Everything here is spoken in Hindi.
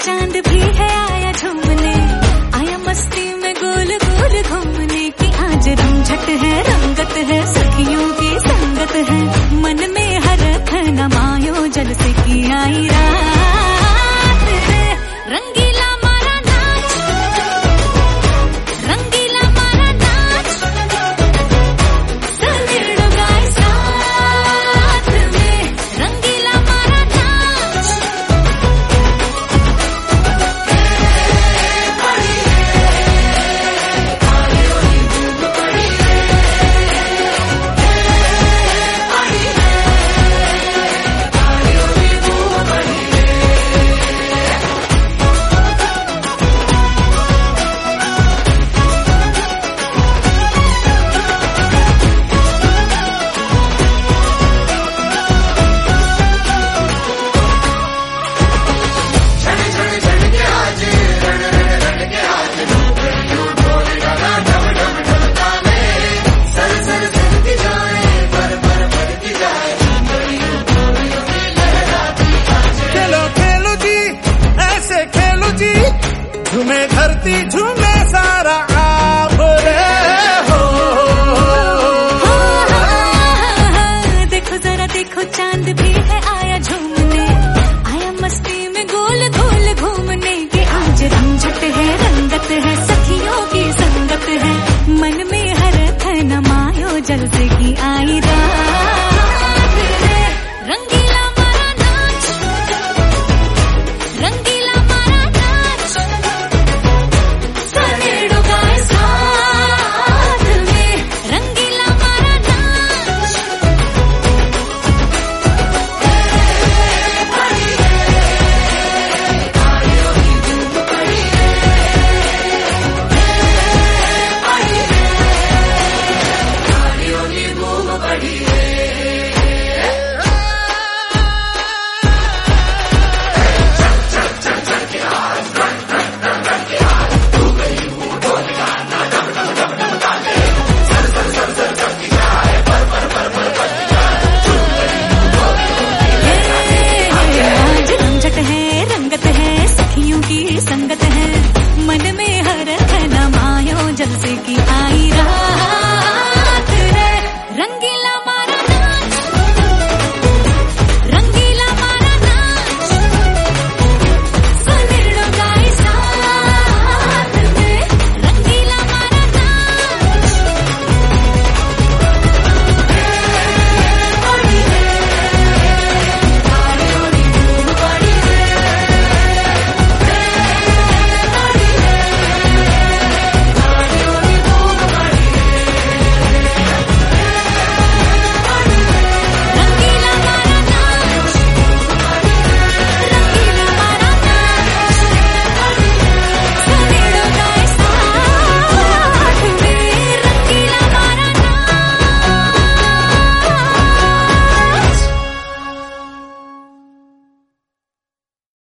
चांद भी है आया झूमने, आया मस्ती में गोल गोल घूमने की। आज रमझट है, रंगत है, सखियों की संगत है, मन में हरख न मायो जल से की आई रात है। रंगीला मारा नाच, रंगीला मारा नाच, सनेड़ो गाए साथ में, रंगीला मारा नाच। झूमे धरती झूमे सारा आप रे हो। देखो जरा देखो चांद भी है आया झूमने, आया मस्ती में गोल गोल घूमने के। आज रमझट है, रंगत है, सखियों की संगत है, मन में हरख न मायो जल से की आई रात।